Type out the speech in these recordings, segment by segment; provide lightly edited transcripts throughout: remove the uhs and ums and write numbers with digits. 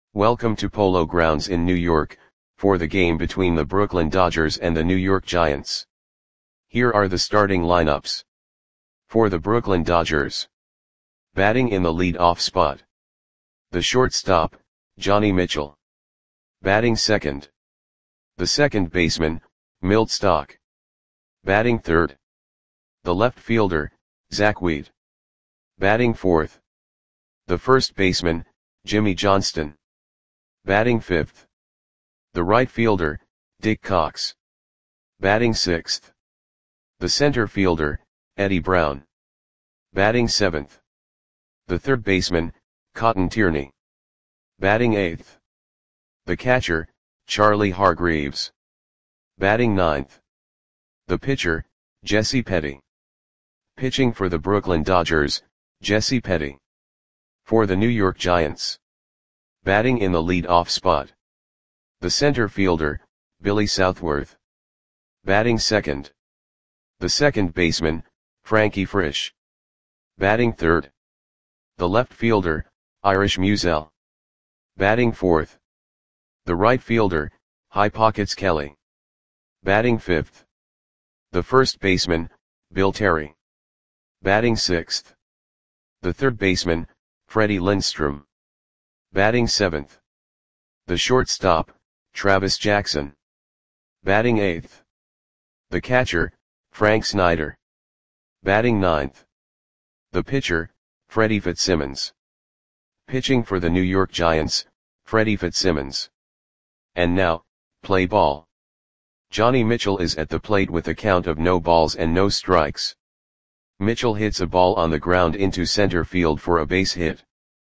Welcome to Polo Grounds in New York, for the game between the Brooklyn Dodgers and the New York Giants. Here are the starting lineups. For the Brooklyn Dodgers. Batting in the lead-off spot. The shortstop, Johnny Mitchell. Batting second. The second baseman, Milt Stock. Batting third. The left fielder, Zach Wheat. Batting fourth. The first baseman, Jimmy Johnston. Batting fifth. The right fielder, Dick Cox. Batting sixth. The center fielder, Eddie Brown. Batting seventh. The third baseman, Cotton Tierney. Batting eighth. The catcher, Charlie Hargreaves. Batting ninth. The pitcher, Jesse Petty. Pitching for the Brooklyn Dodgers, Jesse Petty. For the New York Giants. Batting in the lead-off spot. The center fielder, Billy Southworth. Batting second. The second baseman, Frankie Frisch. Batting third. The left fielder, Irish Musial. Batting fourth. The right fielder, High Pockets Kelly. Batting fifth. The first baseman, Bill Terry. Batting sixth. The third baseman, Freddie Lindstrom. Batting seventh. The shortstop, Travis Jackson. Batting eighth. The catcher, Frank Snyder. Batting ninth. The pitcher, Freddie Fitzsimmons. Pitching for the New York Giants, Freddie Fitzsimmons. And now, play ball. Johnny Mitchell is at the plate with a count of no balls and no strikes. Mitchell hits a ball on the ground into center field for a base hit.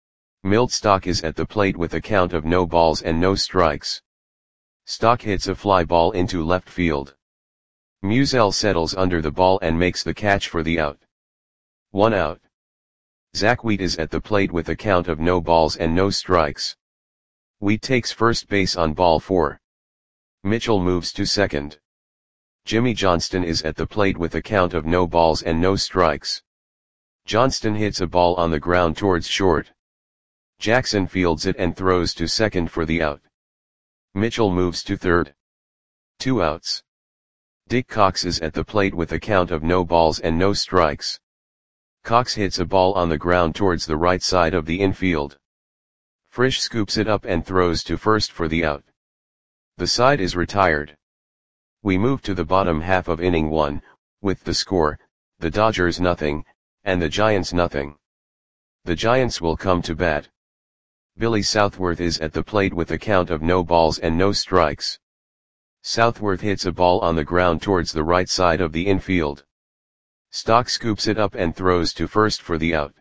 Milt Stock is at the plate with a count of no balls and no strikes. Stock hits a fly ball into left field. Musial settles under the ball and makes the catch for the out. 1 out. Zach Wheat is at the plate with a count of no balls and no strikes. Wheat takes first base on ball 4. Mitchell moves to second. Jimmy Johnston is at the plate with a count of no balls and no strikes. Johnston hits a ball on the ground towards short. Jackson fields it and throws to second for the out. Mitchell moves to third. 2 outs. Dick Cox is at the plate with a count of no balls and no strikes. Cox hits a ball on the ground towards the right side of the infield. Frisch scoops it up and throws to first for the out. The side is retired. We move to the bottom half of inning 1, with the score, the Dodgers nothing, and the Giants nothing. The Giants will come to bat. Billy Southworth is at the plate with a count of no balls and no strikes. Southworth hits a ball on the ground towards the right side of the infield. Stock scoops it up and throws to first for the out.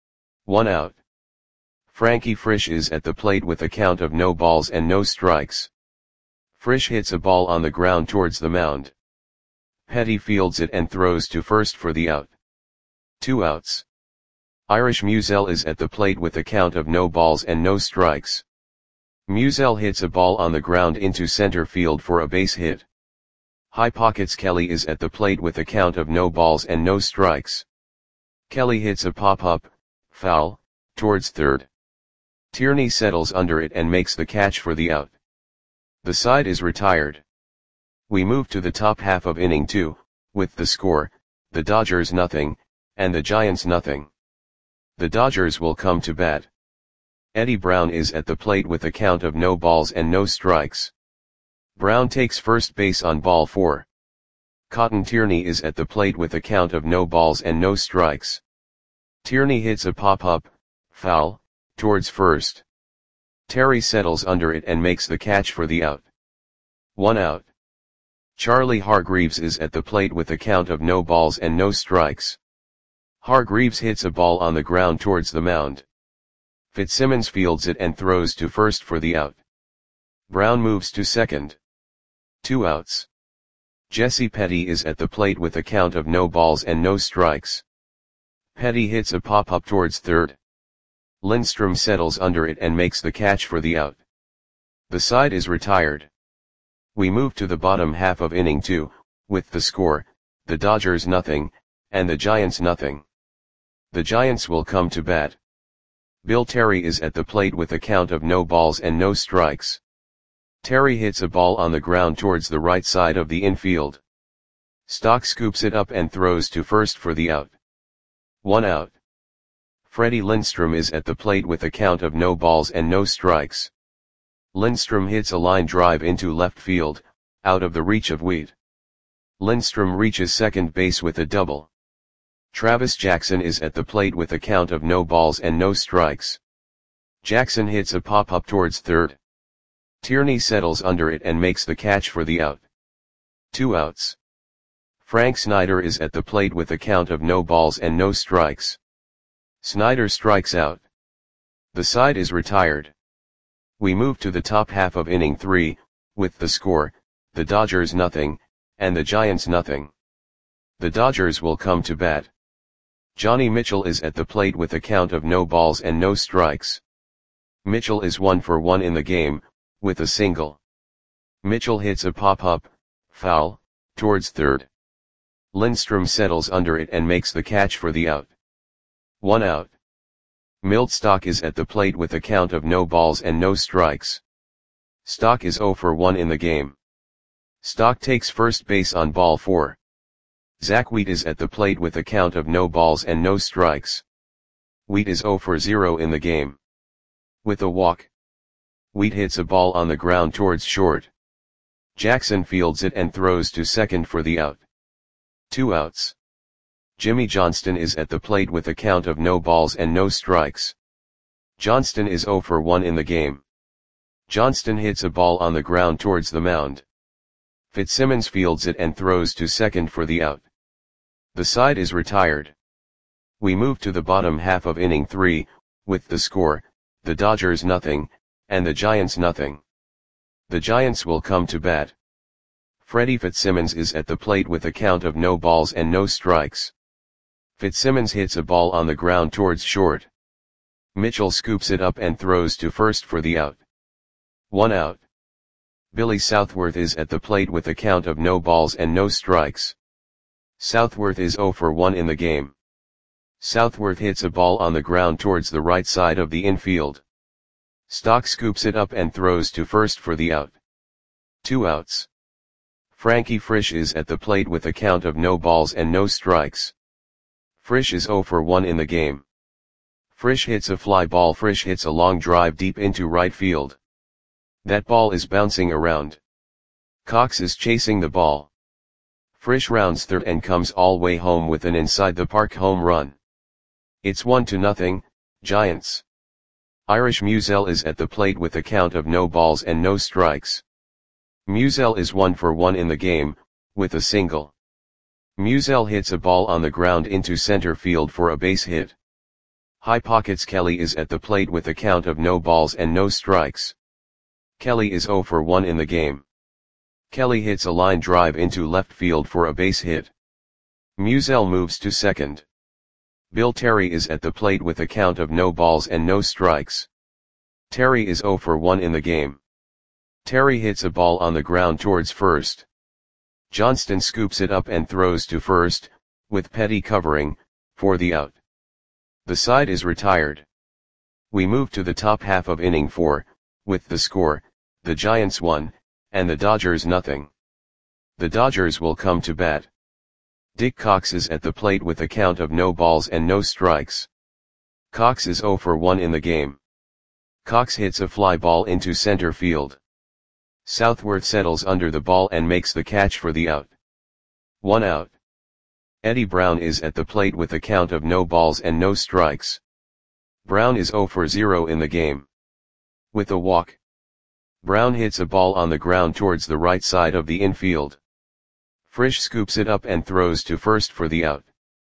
1 out. Frankie Frisch is at the plate with a count of no balls and no strikes. Frisch hits a ball on the ground towards the mound. Petty fields it and throws to first for the out. 2 outs. Irish Musial is at the plate with a count of no balls and no strikes. Musial hits a ball on the ground into center field for a base hit. High Pockets Kelly is at the plate with a count of no balls and no strikes. Kelly hits a pop-up, foul, towards third. Tierney settles under it and makes the catch for the out. The side is retired. We move to the top half of inning 2, with the score, the Dodgers nothing, and the Giants nothing. The Dodgers will come to bat. Eddie Brown is at the plate with a count of no balls and no strikes. Brown takes first base on ball 4. Cotton Tierney is at the plate with a count of no balls and no strikes. Tierney hits a pop-up, foul, towards first. Terry settles under it and makes the catch for the out. 1 out. Charlie Hargreaves is at the plate with a count of no balls and no strikes. Hargreaves hits a ball on the ground towards the mound. Fitzsimmons fields it and throws to first for the out. Brown moves to second. 2 outs. Jesse Petty is at the plate with a count of no balls and no strikes. Petty hits a pop-up towards third. Lindstrom settles under it and makes the catch for the out. The side is retired. We move to the bottom half of inning 2, with the score, the Dodgers nothing, and the Giants nothing. The Giants will come to bat. Bill Terry is at the plate with a count of no balls and no strikes. Terry hits a ball on the ground towards the right side of the infield. Stock scoops it up and throws to first for the out. 1 out. Freddie Lindstrom is at the plate with a count of no balls and no strikes. Lindstrom hits a line drive into left field, out of the reach of Wheat. Lindstrom reaches second base with a double. Travis Jackson is at the plate with a count of no balls and no strikes. Jackson hits a pop-up towards third. Tierney settles under it and makes the catch for the out. 2 outs. Frank Snyder is at the plate with a count of no balls and no strikes. Snyder strikes out. The side is retired. We move to the top half of inning 3, with the score, the Dodgers nothing, and the Giants nothing. The Dodgers will come to bat. Johnny Mitchell is at the plate with a count of no balls and no strikes. Mitchell is 1 for 1 in the game, with a single. Mitchell hits a pop-up, foul, towards third. Lindstrom settles under it and makes the catch for the out. 1 out. Milt Stock is at the plate with a count of no balls and no strikes. Stock is 0 for 1 in the game. Stock takes first base on ball 4. Zach Wheat is at the plate with a count of no balls and no strikes. Wheat is 0 for 0 in the game. With a walk. Wheat hits a ball on the ground towards short. Jackson fields it and throws to second for the out. 2 outs. Jimmy Johnston is at the plate with a count of no balls and no strikes. Johnston is 0 for 1 in the game. Johnston hits a ball on the ground towards the mound. Fitzsimmons fields it and throws to second for the out. The side is retired. We move to the bottom half of inning 3, with the score, the Dodgers nothing, and the Giants nothing. The Giants will come to bat. Freddie Fitzsimmons is at the plate with a count of no balls and no strikes. Fitzsimmons hits a ball on the ground towards short. Mitchell scoops it up and throws to first for the out. 1 out. Billy Southworth is at the plate with a count of no balls and no strikes. Southworth is 0 for 1 in the game. Southworth hits a ball on the ground towards the right side of the infield. Stock scoops it up and throws to first for the out. 2 outs. Frankie Frisch is at the plate with a count of no balls and no strikes. Frisch is 0 for 1 in the game. Frisch hits a fly ball. Frisch hits a long drive deep into right field. That ball is bouncing around. Cox is chasing the ball. Frisch rounds third and comes all way home with an inside the park home run. It's 1-0, Giants. Irish Musial is at the plate with a count of no balls and no strikes. Musial is 1 for 1 in the game, with a single. Musial hits a ball on the ground into center field for a base hit. High Pockets Kelly is at the plate with a count of no balls and no strikes. Kelly is 0 for 1 in the game. Kelly hits a line drive into left field for a base hit. Musial moves to second. Bill Terry is at the plate with a count of no balls and no strikes. Terry is 0 for 1 in the game. Terry hits a ball on the ground towards first. Johnston scoops it up and throws to first, with Petty covering, for the out. The side is retired. We move to the top half of inning 4, with the score, the Giants 1, and the Dodgers nothing. The Dodgers will come to bat. Dick Cox is at the plate with a count of no balls and no strikes. Cox is 0 for 1 in the game. Cox hits a fly ball into center field. Southworth settles under the ball and makes the catch for the out. 1 out. Eddie Brown is at the plate with a count of no balls and no strikes. Brown is 0 for 0 in the game. With a walk. Brown hits a ball on the ground towards the right side of the infield. Frisch scoops it up and throws to first for the out.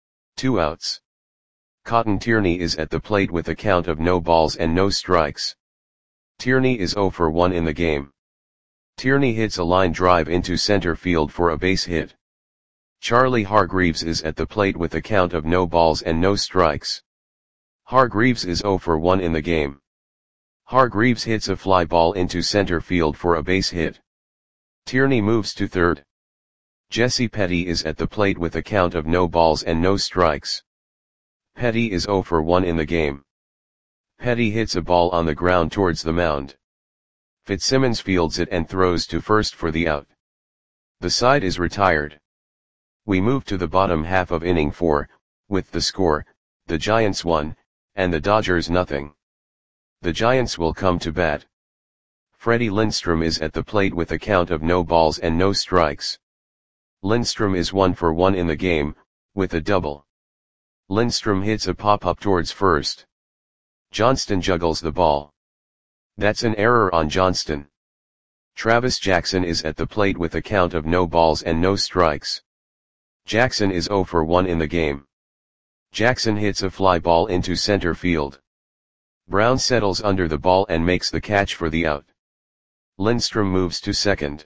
2 outs. Cotton Tierney is at the plate with a count of no balls and no strikes. Tierney is 0 for 1 in the game. Tierney hits a line drive into center field for a base hit. Charlie Hargreaves is at the plate with a count of no balls and no strikes. Hargreaves is 0 for 1 in the game. Hargreaves hits a fly ball into center field for a base hit. Tierney moves to third. Jesse Petty is at the plate with a count of no balls and no strikes. Petty is 0 for 1 in the game. Petty hits a ball on the ground towards the mound. Fitzsimmons fields it and throws to first for the out. The side is retired. We move to the bottom half of inning 4, with the score, the Giants 1, and the Dodgers nothing. The Giants will come to bat. Freddie Lindstrom is at the plate with a count of no balls and no strikes. Lindstrom is 1 for 1 in the game, with a double. Lindstrom hits a pop-up towards first. Johnston juggles the ball. That's an error on Johnston. Travis Jackson is at the plate with a count of no balls and no strikes. Jackson is 0 for 1 in the game. Jackson hits a fly ball into center field. Brown settles under the ball and makes the catch for the out. Lindstrom moves to second.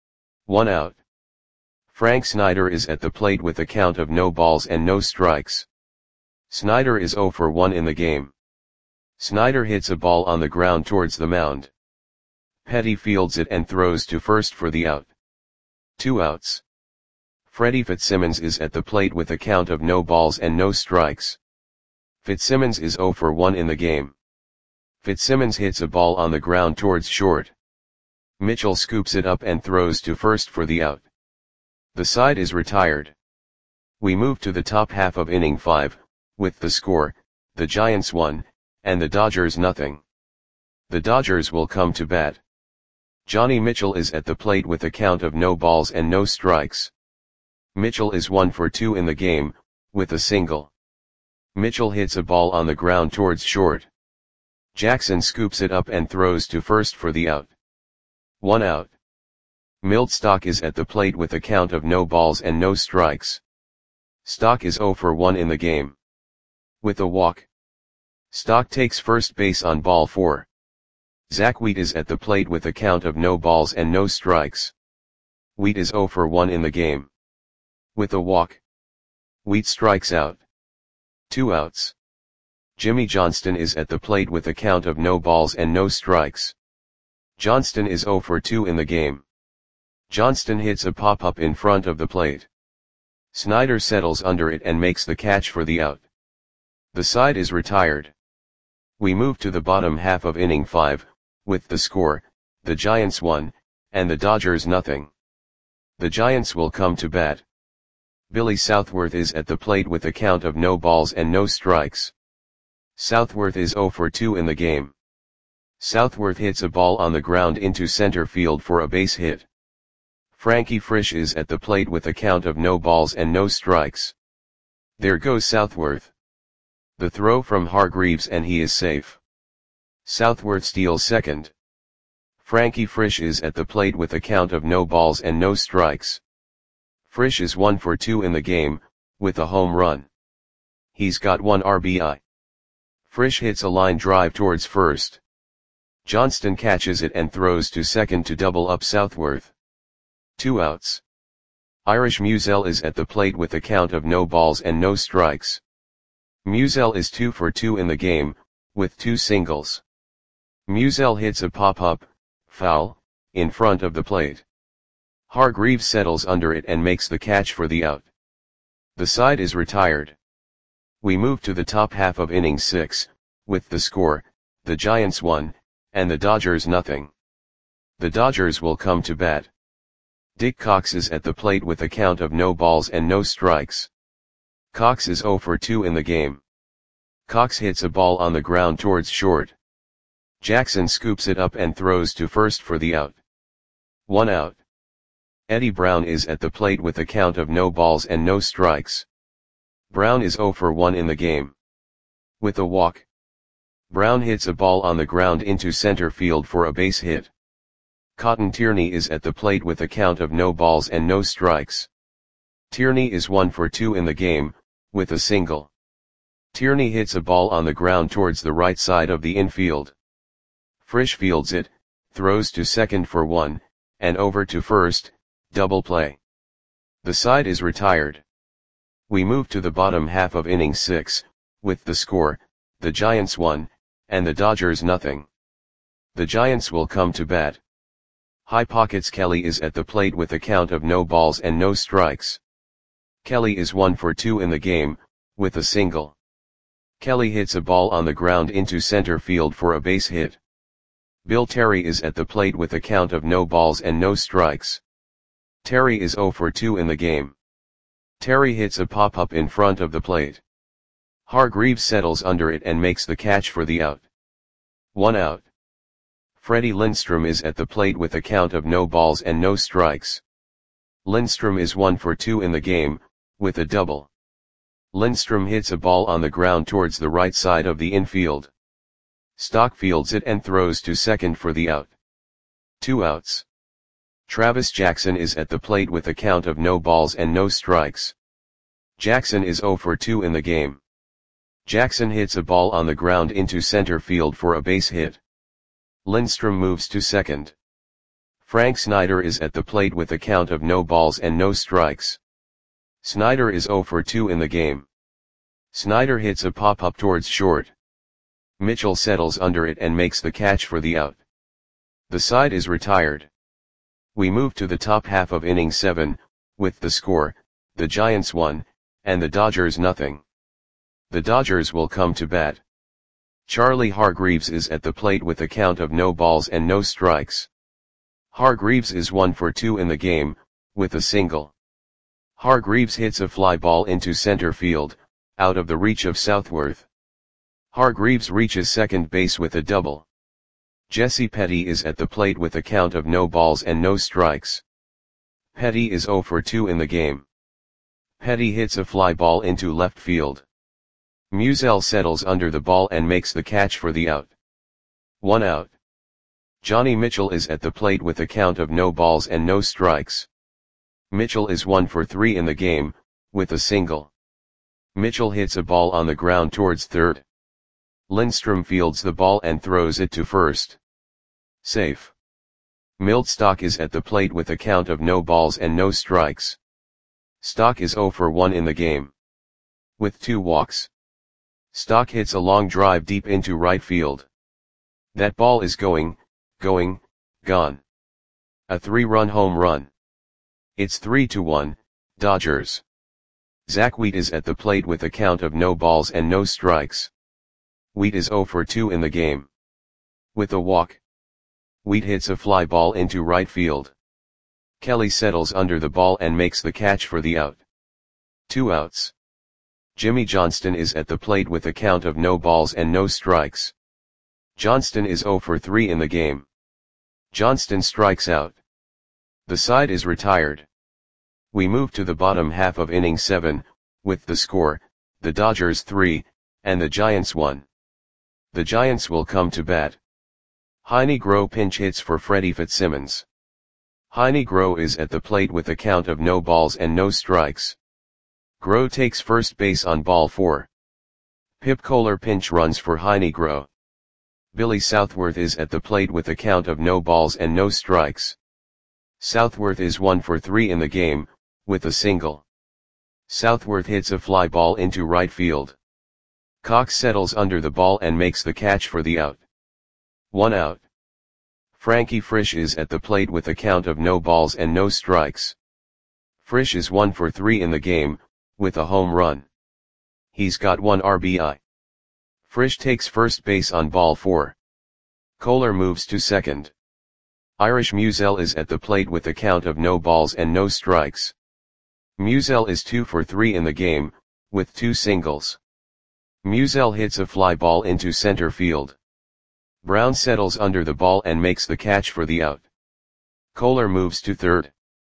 1 out. Frank Snyder is at the plate with a count of no balls and no strikes. Snyder is 0 for 1 in the game. Snyder hits a ball on the ground towards the mound. Petty fields it and throws to first for the out. 2 outs. Freddie Fitzsimmons is at the plate with a count of no balls and no strikes. Fitzsimmons is 0 for 1 in the game. Fitzsimmons hits a ball on the ground towards short. Mitchell scoops it up and throws to first for the out. The side is retired. We move to the top half of inning 5, with the score, the Giants 1, and the Dodgers nothing. The Dodgers will come to bat. Johnny Mitchell is at the plate with a count of no balls and no strikes. Mitchell is 1 for 2 in the game, with a single. Mitchell hits a ball on the ground towards short. Jackson scoops it up and throws to first for the out. 1 out. Milt Stock is at the plate with a count of no balls and no strikes. Stock is 0 for 1 in the game. With a walk. Stock takes first base on ball 4. Zach Wheat is at the plate with a count of no balls and no strikes. Wheat is 0 for 1 in the game. With a walk. Wheat strikes out. 2 outs. Jimmy Johnston is at the plate with a count of no balls and no strikes. Johnston is 0 for 2 in the game. Johnston hits a pop-up in front of the plate. Snyder settles under it and makes the catch for the out. The side is retired. We move to the bottom half of inning 5, with the score, the Giants 1, and the Dodgers nothing. The Giants will come to bat. Billy Southworth is at the plate with a count of no balls and no strikes. Southworth is 0 for 2 in the game. Southworth hits a ball on the ground into center field for a base hit. Frankie Frisch is at the plate with a count of no balls and no strikes. There goes Southworth. The throw from Hargreaves and he is safe. Southworth steals second. Frankie Frisch is at the plate with a count of no balls and no strikes. Frisch is 1 for 2 in the game, with a home run. He's got 1 RBI. Frisch hits a line drive towards first. Johnston catches it and throws to second to double up Southworth. 2 outs. Irish Musial is at the plate with a count of no balls and no strikes. Musial is 2 for 2 in the game, with 2 singles. Musial hits a pop-up, foul, in front of the plate. Hargreaves settles under it and makes the catch for the out. The side is retired. We move to the top half of inning 6, with the score, the Giants 1, and the Dodgers nothing. The Dodgers will come to bat. Dick Cox is at the plate with a count of no balls and no strikes. Cox is 0 for 2 in the game. Cox hits a ball on the ground towards short. Jackson scoops it up and throws to first for the out. 1 out. Eddie Brown is at the plate with a count of no balls and no strikes. Brown is 0 for 1 in the game. With a walk. Brown hits a ball on the ground into center field for a base hit. Cotton Tierney is at the plate with a count of no balls and no strikes. Tierney is 1 for 2 in the game, with a single. Tierney hits a ball on the ground towards the right side of the infield. Frisch fields it, throws to second for 1, and over to first, double play. The side is retired. We move to the bottom half of inning 6, with the score, the Giants 1, and the Dodgers nothing. The Giants will come to bat. High Pockets Kelly is at the plate with a count of no balls and no strikes. Kelly is 1 for 2 in the game, with a single. Kelly hits a ball on the ground into center field for a base hit. Bill Terry is at the plate with a count of no balls and no strikes. Terry is 0 for 2 in the game. Terry hits a pop-up in front of the plate. Hargreaves settles under it and makes the catch for the out. 1 out. Freddie Lindstrom is at the plate with a count of no balls and no strikes. Lindstrom is 1 for 2 in the game, with a double. Lindstrom hits a ball on the ground towards the right side of the infield. Stock fields it and throws to second for the out. 2 outs. Travis Jackson is at the plate with a count of no balls and no strikes. Jackson is 0 for 2 in the game. Jackson hits a ball on the ground into center field for a base hit. Lindstrom moves to second. Frank Snyder is at the plate with a count of no balls and no strikes. Snyder is 0 for 2 in the game. Snyder hits a pop-up towards short. Mitchell settles under it and makes the catch for the out. The side is retired. We move to the top half of inning 7, with the score, the Giants 1, and the Dodgers nothing. The Dodgers will come to bat. Charlie Hargreaves is at the plate with a count of no balls and no strikes. Hargreaves is 1 for 2 in the game, with a single. Hargreaves hits a fly ball into center field, out of the reach of Southworth. Hargreaves reaches second base with a double. Jesse Petty is at the plate with a count of no balls and no strikes. Petty is 0 for 2 in the game. Petty hits a fly ball into left field. Musial settles under the ball and makes the catch for the out. 1 out. Johnny Mitchell is at the plate with a count of no balls and no strikes. Mitchell is 1 for 3 in the game, with a single. Mitchell hits a ball on the ground towards third. Lindstrom fields the ball and throws it to first. Safe. Milt Stock is at the plate with a count of no balls and no strikes. Stock is 0 for 1 in the game. With 2 walks. Stock hits a long drive deep into right field. That ball is gone. A 3-run home run. It's 3-1, Dodgers. Zach Wheat is at the plate with a count of no balls and no strikes. Wheat is 0 for 2 in the game. With a walk. Wheat hits a fly ball into right field. Kelly settles under the ball and makes the catch for the out. 2 outs. Jimmy Johnston is at the plate with a count of no balls and no strikes. Johnston is 0 for 3 in the game. Johnston strikes out. The side is retired. We move to the bottom half of inning 7, with the score, the Dodgers 3, and the Giants 1. The Giants will come to bat. Heine Groh pinch hits for Freddie Fitzsimmons. Heine Groh is at the plate with a count of no balls and no strikes. Groh takes first base on ball 4. Pip Kohler pinch runs for Heine Groh. Billy Southworth is at the plate with a count of no balls and no strikes. Southworth is 1 for 3 in the game, with a single. Southworth hits a fly ball into right field. Cox settles under the ball and makes the catch for the out. 1 out. Frankie Frisch is at the plate with a count of no balls and no strikes. Frisch is 1 for 3 in the game, with a home run. He's got 1 RBI. Frisch takes first base on ball 4. Kohler moves to second. Irish Musial is at the plate with a count of no balls and no strikes. Musial is 2 for 3 in the game, with 2 singles. Musial hits a fly ball into center field. Brown settles under the ball and makes the catch for the out. Kohler moves to third.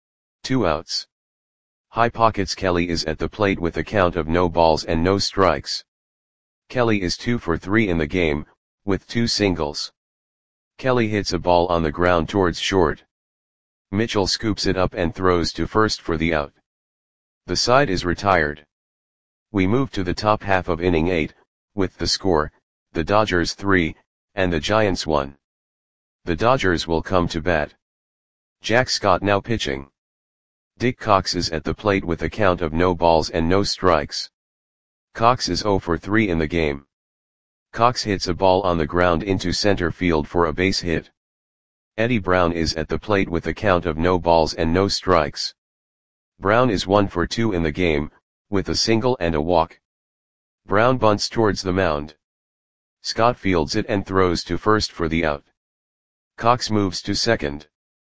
2 outs. High Pockets Kelly is at the plate with a count of no balls and no strikes. Kelly is 2 for 3 in the game, with 2 singles. Kelly hits a ball on the ground towards short. Mitchell scoops it up and throws to first for the out. The side is retired. We move to the top half of inning 8, with the score, the Dodgers 3, and the Giants 1. The Dodgers will come to bat. Jack Scott now pitching. Dick Cox is at the plate with a count of no balls and no strikes. Cox is 0 for 3 in the game. Cox hits a ball on the ground into center field for a base hit. Eddie Brown is at the plate with a count of no balls and no strikes. Brown is 1 for 2 in the game, with a single and a walk. Brown bunts towards the mound. Scott fields it and throws to first for the out. Cox moves to second.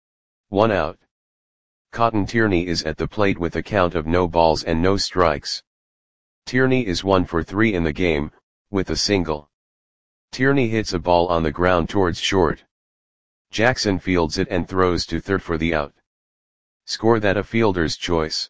1 out. Cotton Tierney is at the plate with a count of no balls and no strikes. Tierney is 1 for 3 in the game, with a single. Tierney hits a ball on the ground towards short. Jackson fields it and throws to third for the out. Score that a fielder's choice.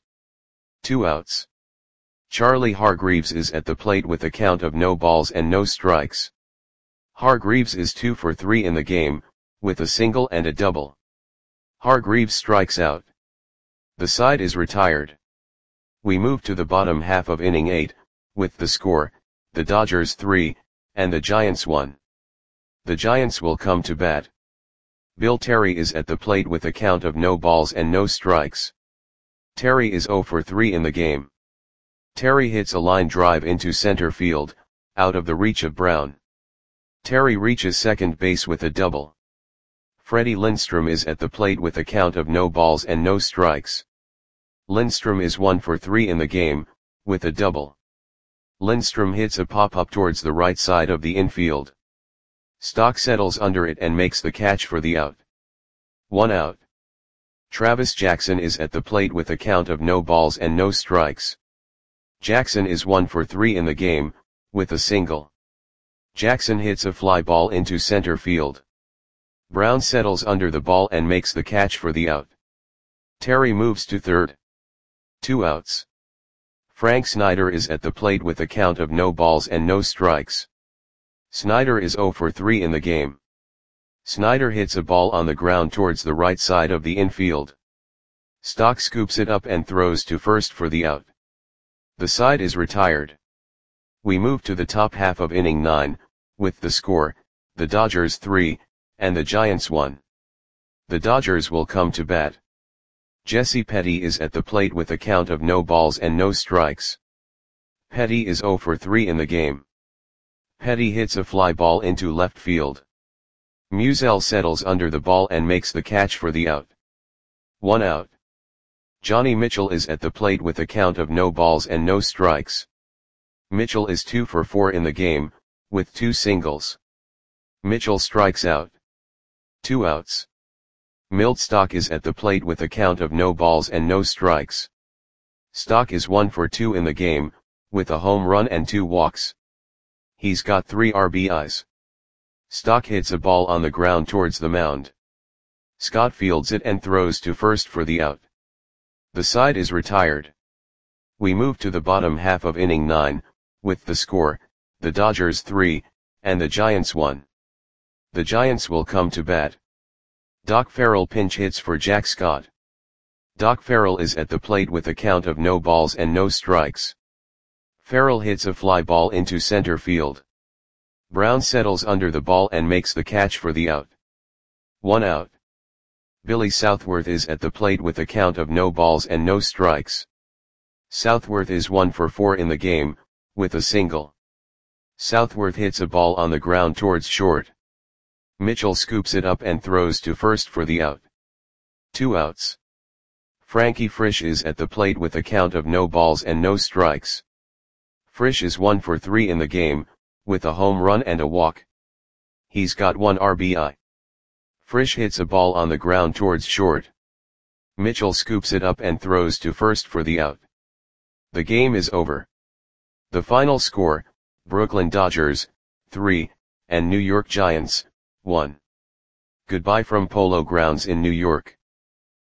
2 outs. Charlie Hargreaves is at the plate with a count of no balls and no strikes. Hargreaves is 2 for 3 in the game, with a single and a double. Hargreaves strikes out. The side is retired. We move to the bottom half of inning 8, with the score, the Dodgers 3, and the Giants 1. The Giants will come to bat. Bill Terry is at the plate with a count of no balls and no strikes. Terry is 0 for 3 in the game. Terry hits a line drive into center field, out of the reach of Brown. Terry reaches second base with a double. Freddie Lindstrom is at the plate with a count of no balls and no strikes. Lindstrom is 1 for 3 in the game, with a double. Lindstrom hits a pop-up towards the right side of the infield. Stock settles under it and makes the catch for the out. 1 out. Travis Jackson is at the plate with a count of no balls and no strikes. Jackson is 1 for 3 in the game, with a single. Jackson hits a fly ball into center field. Brown settles under the ball and makes the catch for the out. Terry moves to third. 2 outs. Frank Snyder is at the plate with a count of no balls and no strikes. Snyder is 0 for 3 in the game. Snyder hits a ball on the ground towards the right side of the infield. Stock scoops it up and throws to first for the out. The side is retired. We move to the top half of inning 9, with the score, the Dodgers 3, and the Giants 1. The Dodgers will come to bat. Jesse Petty is at the plate with a count of no balls and no strikes. Petty is 0 for 3 in the game. Petty hits a fly ball into left field. Musial settles under the ball and makes the catch for the out. 1 out. Johnny Mitchell is at the plate with a count of no balls and no strikes. Mitchell is 2 for 4 in the game, with 2 singles. Mitchell strikes out. 2 outs. Milt Stock is at the plate with a count of no balls and no strikes. Stock is 1 for 2 in the game, with a home run and 2 walks. He's got 3 RBIs. Stock hits a ball on the ground towards the mound. Scott fields it and throws to first for the out. The side is retired. We move to the bottom half of inning 9, with the score, the Dodgers 3, and the Giants 1. The Giants will come to bat. Doc Farrell pinch hits for Jack Scott. Doc Farrell is at the plate with a count of no balls and no strikes. Farrell hits a fly ball into center field. Brown settles under the ball and makes the catch for the out. 1 out. Billy Southworth is at the plate with a count of no balls and no strikes. Southworth is 1 for 4 in the game, with a single. Southworth hits a ball on the ground towards short. Mitchell scoops it up and throws to first for the out. 2 outs. Frankie Frisch is at the plate with a count of no balls and no strikes. Frisch is 1 for 3 in the game, with a home run and a walk. He's got 1 RBI. Frisch hits a ball on the ground towards short. Mitchell scoops it up and throws to first for the out. The game is over. The final score, Brooklyn Dodgers, 3, and New York Giants, 1. Goodbye from Polo Grounds in New York.